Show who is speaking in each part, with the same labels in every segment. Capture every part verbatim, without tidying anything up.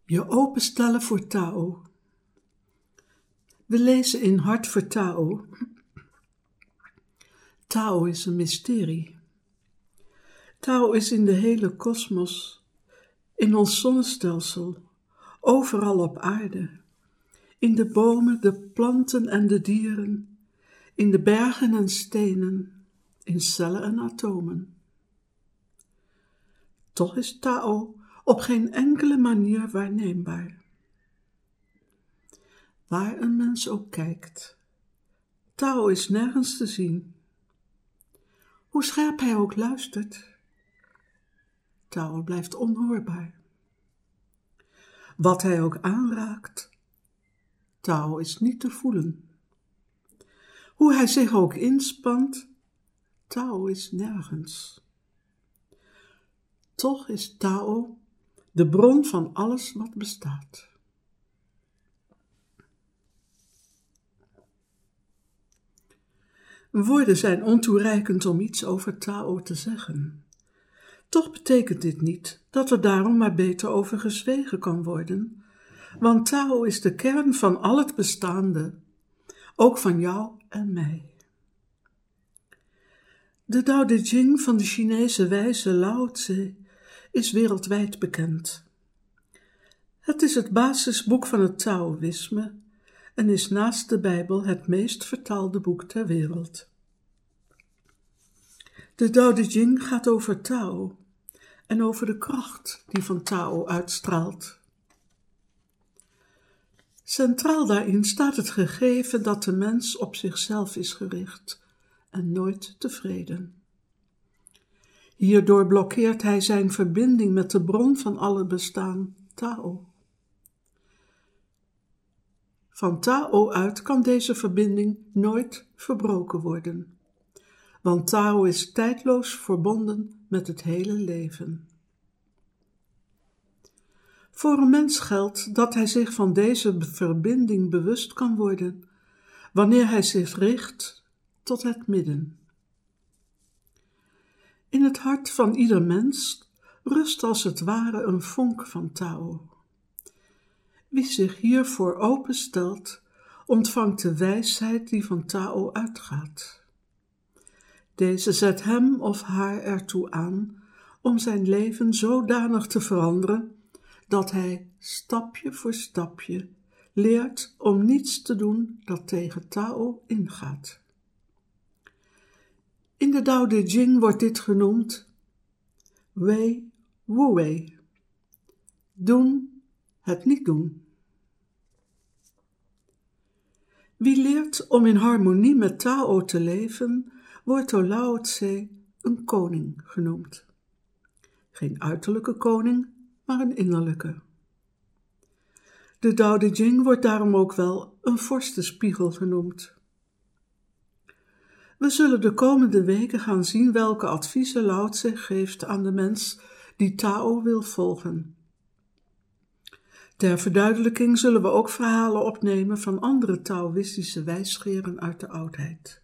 Speaker 1: Je openstellen voor Tao. We lezen in Hart voor Tao. Tao is een mysterie. Tao is in de hele kosmos, in ons zonnestelsel, overal op aarde, in de bomen, de planten en de dieren, in de bergen en stenen, in cellen en atomen. Toch is Tao op geen enkele manier waarneembaar. Waar een mens ook kijkt, Tao is nergens te zien. Hoe scherp hij ook luistert, Tao blijft onhoorbaar. Wat hij ook aanraakt, Tao is niet te voelen. Hoe hij zich ook inspant, Tao is nergens. Toch is Tao de bron van alles wat bestaat. Woorden zijn ontoereikend om iets over Tao te zeggen. Toch betekent dit niet dat er daarom maar beter over gezwegen kan worden, want Tao is de kern van al het bestaande, ook van jou en mij. De Tao Te Ching van de Chinese wijze Lao Tse is wereldwijd bekend. Het is het basisboek van het Taoïsme en is naast de Bijbel het meest vertaalde boek ter wereld. De Tao Te Ching gaat over Tao en over de kracht die van Tao uitstraalt. Centraal daarin staat het gegeven dat de mens op zichzelf is gericht en nooit tevreden. Hierdoor blokkeert hij zijn verbinding met de bron van alle bestaan, Tao. Van Tao uit kan deze verbinding nooit verbroken worden, want Tao is tijdloos verbonden met het hele leven. Voor een mens geldt dat hij zich van deze verbinding bewust kan worden, wanneer hij zich richt tot het midden. In het hart van ieder mens rust als het ware een vonk van Tao. Wie zich hiervoor openstelt, ontvangt de wijsheid die van Tao uitgaat. Deze zet hem of haar ertoe aan om zijn leven zodanig te veranderen dat hij stapje voor stapje leert om niets te doen dat tegen Tao ingaat. In de Tao Te Ching wordt dit genoemd Wei Wu Wei. Doen, het niet doen. Wie leert om in harmonie met Tao te leven, wordt door Lao Tse een koning genoemd. Geen uiterlijke koning, maar een innerlijke. De Tao Te Ching wordt daarom ook wel een vorstenspiegel genoemd. We zullen de komende weken gaan zien welke adviezen Lao Tse geeft aan de mens die Tao wil volgen. Ter verduidelijking zullen we ook verhalen opnemen van andere Taoïstische wijsgeren uit de oudheid.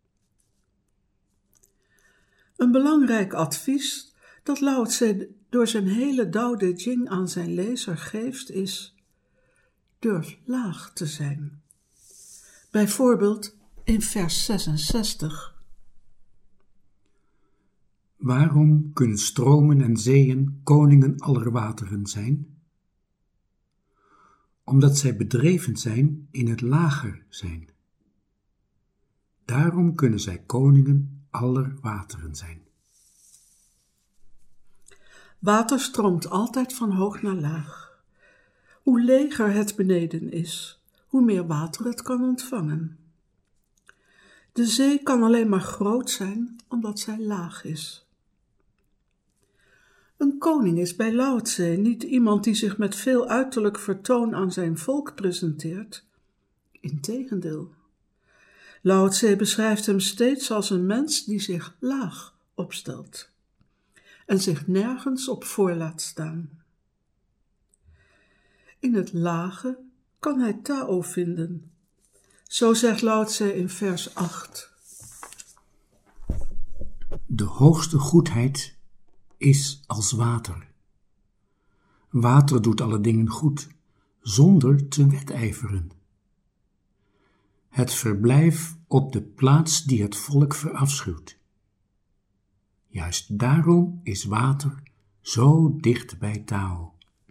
Speaker 1: Een belangrijk advies dat Lao Tse door zijn hele Tao Te Ching aan zijn lezer geeft is: durf laag te zijn. Bijvoorbeeld in vers zesenzestig.
Speaker 2: Waarom kunnen stromen en zeeën koningen aller wateren zijn? Omdat zij bedreven zijn in het lager zijn. Daarom kunnen zij koningen aller wateren zijn.
Speaker 1: Water stroomt altijd van hoog naar laag. Hoe leger het beneden is, hoe meer water het kan ontvangen. De zee kan alleen maar groot zijn omdat zij laag is. Een koning is bij Lao Tse niet iemand die zich met veel uiterlijk vertoon aan zijn volk presenteert. Integendeel. Lao Tse beschrijft hem steeds als een mens die zich laag opstelt en zich nergens op voor laat staan. In het lage kan hij Tao vinden. Zo zegt Lao Tse in vers acht.
Speaker 2: De hoogste goedheid is als water. Water doet alle dingen goed, zonder te wedijveren. Het verblijf op de plaats die het volk verafschuwt. Juist daarom is water zo dicht bij Tao.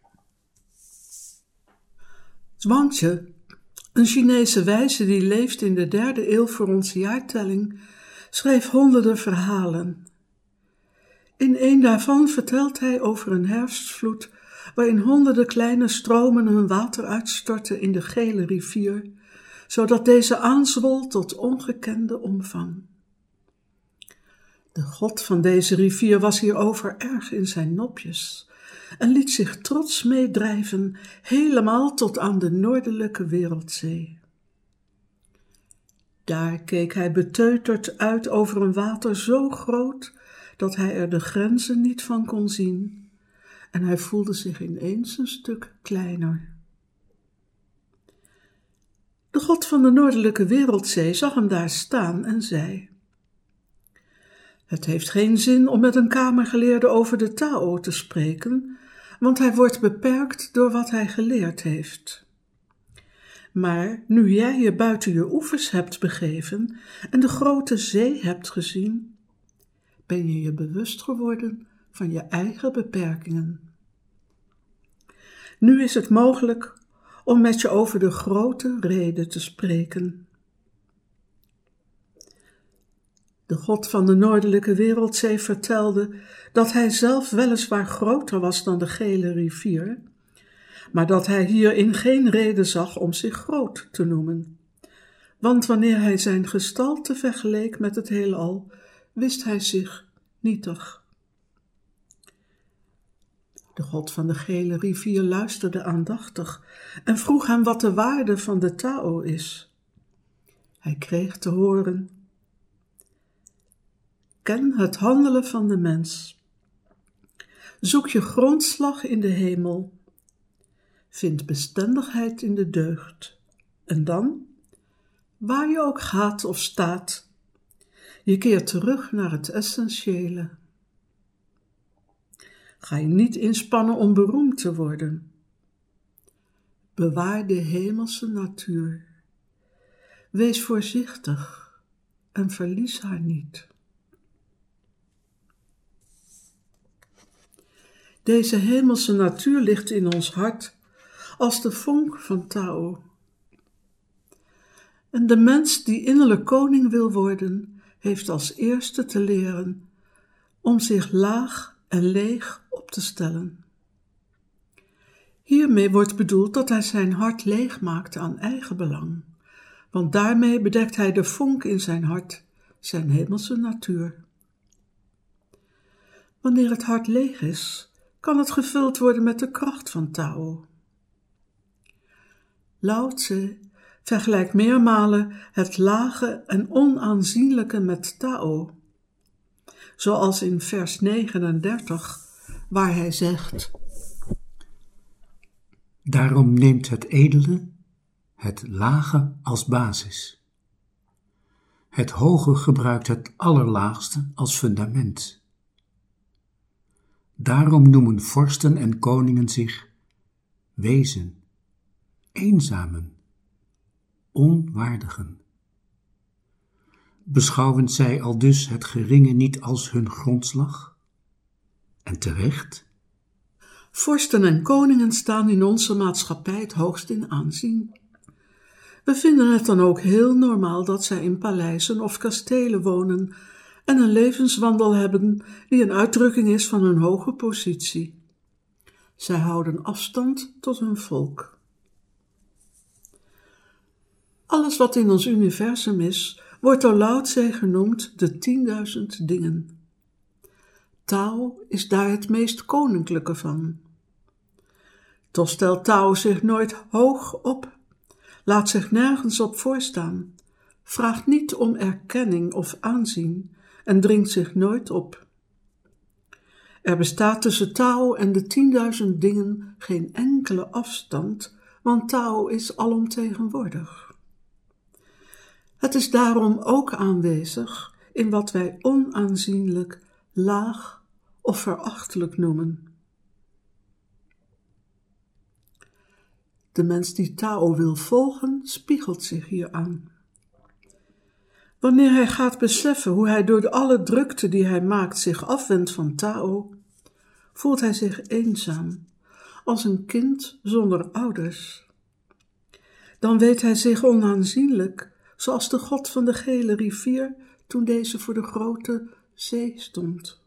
Speaker 1: Zhuangzi, een Chinese wijze die leeft in de derde eeuw voor onze jaartelling, schreef honderden verhalen. In een daarvan vertelt hij over een herfstvloed waarin honderden kleine stromen hun water uitstortten in de gele rivier, zodat deze aanzwol tot ongekende omvang. De god van deze rivier was hierover erg in zijn nopjes en liet zich trots meedrijven helemaal tot aan de noordelijke wereldzee. Daar keek hij beteuterd uit over een water zo groot dat hij er de grenzen niet van kon zien, en hij voelde zich ineens een stuk kleiner. De god van de noordelijke wereldzee zag hem daar staan en zei: Het heeft geen zin om met een kamergeleerde over de Tao te spreken, want hij wordt beperkt door wat hij geleerd heeft. Maar nu jij je buiten je oevers hebt begeven en de grote zee hebt gezien, ben je je bewust geworden van je eigen beperkingen. Nu is het mogelijk om met je over de grote reden te spreken. De god van de noordelijke wereldzee vertelde dat hij zelf weliswaar groter was dan de gele rivier, maar dat hij hierin geen reden zag om zich groot te noemen. Want wanneer hij zijn gestalte vergeleek met het heelal, wist hij zich nietig. De god van de gele rivier luisterde aandachtig en vroeg hem wat de waarde van de Tao is. Hij kreeg te horen: Ken het handelen van de mens. Zoek je grondslag in de hemel. Vind bestendigheid in de deugd. En dan, waar je ook gaat of staat, je keert terug naar het essentiële. Ga je niet inspannen om beroemd te worden. Bewaar de hemelse natuur. Wees voorzichtig en verlies haar niet. Deze hemelse natuur ligt in ons hart als de vonk van Tao. En de mens die innerlijk koning wil worden, heeft als eerste te leren om zich laag en leeg op te stellen. Hiermee wordt bedoeld dat hij zijn hart leeg maakt aan eigen belang, want daarmee bedekt hij de vonk in zijn hart, zijn hemelse natuur. Wanneer het hart leeg is, kan het gevuld worden met de kracht van Tao. Lao Tse vergelijkt meermalen het lage en onaanzienlijke met Tao, zoals in vers negenendertig, waar hij zegt:
Speaker 2: Daarom neemt het edele het lage als basis. Het hoge gebruikt het allerlaagste als fundament. Daarom noemen vorsten en koningen zich wezen, eenzamen, onwaardigen. Beschouwen zij aldus het geringe niet als hun grondslag? En terecht?
Speaker 1: Vorsten en koningen staan in onze maatschappij het hoogst in aanzien. We vinden het dan ook heel normaal dat zij in paleizen of kastelen wonen en een levenswandel hebben die een uitdrukking is van hun hoge positie. Zij houden afstand tot hun volk. Alles wat in ons universum is, wordt door Lao Tse genoemd de tienduizend dingen. Tao is daar het meest koninklijke van. Toch stelt Tao zich nooit hoog op, laat zich nergens op voorstaan, vraagt niet om erkenning of aanzien en dringt zich nooit op. Er bestaat tussen Tao en de tienduizend dingen geen enkele afstand, want Tao is alomtegenwoordig. Het is daarom ook aanwezig in wat wij onaanzienlijk, laag of verachtelijk noemen. De mens die Tao wil volgen, spiegelt zich hier aan. Wanneer hij gaat beseffen hoe hij door alle drukte die hij maakt zich afwendt van Tao, voelt hij zich eenzaam, als een kind zonder ouders. Dan weet hij zich onaanzienlijk, zoals de god van de gele rivier toen deze voor de grote zee stond.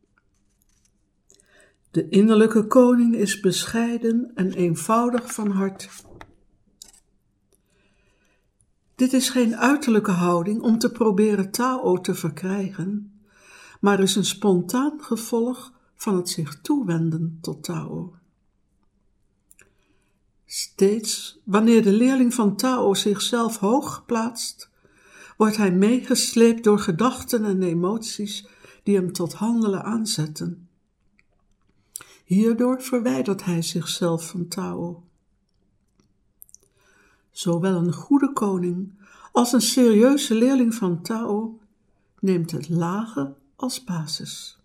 Speaker 1: De innerlijke koning is bescheiden en eenvoudig van hart. Dit is geen uiterlijke houding om te proberen Tao te verkrijgen, maar is een spontaan gevolg van het zich toewenden tot Tao. Steeds wanneer de leerling van Tao zichzelf hoog plaatst, wordt hij meegesleept door gedachten en emoties die hem tot handelen aanzetten. Hierdoor verwijdert hij zichzelf van Tao. Zowel een goede koning als een serieuze leerling van Tao neemt het lage als basis.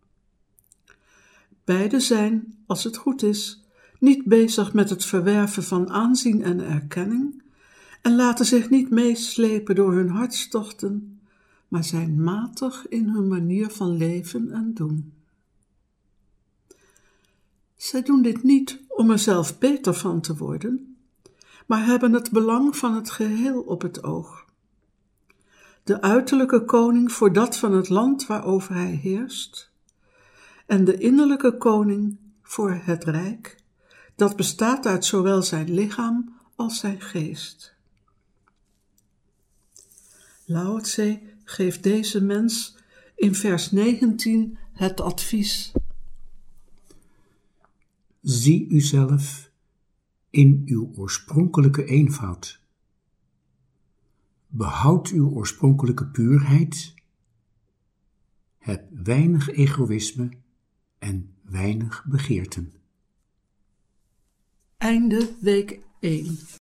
Speaker 1: Beide zijn, als het goed is, niet bezig met het verwerven van aanzien en erkenning en laten zich niet meeslepen door hun hartstochten, maar zijn matig in hun manier van leven en doen. Zij doen dit niet om er zelf beter van te worden, maar hebben het belang van het geheel op het oog. De uiterlijke koning voor dat van het land waarover hij heerst, en de innerlijke koning voor het rijk, dat bestaat uit zowel zijn lichaam als zijn geest. Lao Tse geeft deze mens in vers negentien het advies:
Speaker 2: zie uzelf in uw oorspronkelijke eenvoud. Behoud uw oorspronkelijke puurheid. Heb weinig egoïsme en weinig begeerten.
Speaker 1: Einde week één.